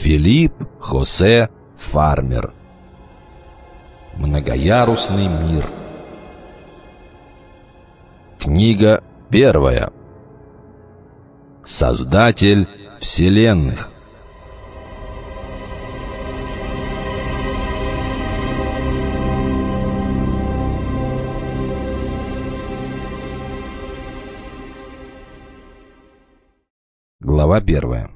Филипп Хосе Фармер. Многоярусный мир. Книга первая. Создатель вселенных. Глава первая.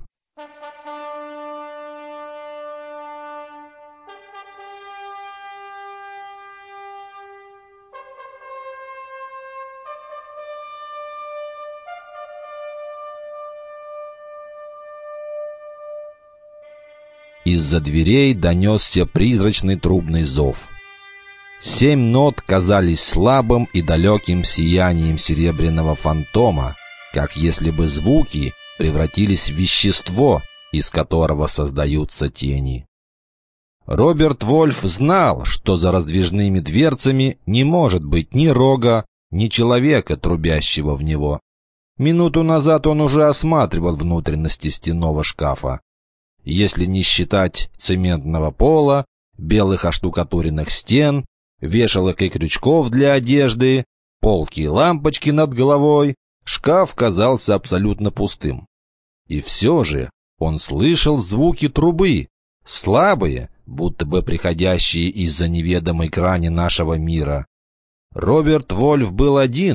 Из-за дверей донесся призрачный трубный зов. 7 нот казались слабым и далеким сиянием серебряного фантома, как если бы звуки превратились в вещество, из которого создаются тени. Роберт Вольф знал, что за раздвижными дверцами не может быть ни рога, ни человека, трубящего в него. Минуту назад он уже осматривал внутренности стенного шкафа. Если не считать цементного пола, белых оштукатуренных стен, вешалок и крючков для одежды, полки и лампочки над головой, шкаф казался абсолютно пустым. И все же он слышал звуки трубы, слабые, будто бы приходящие из-за неведомой грани нашего мира. Роберт Вольф был один,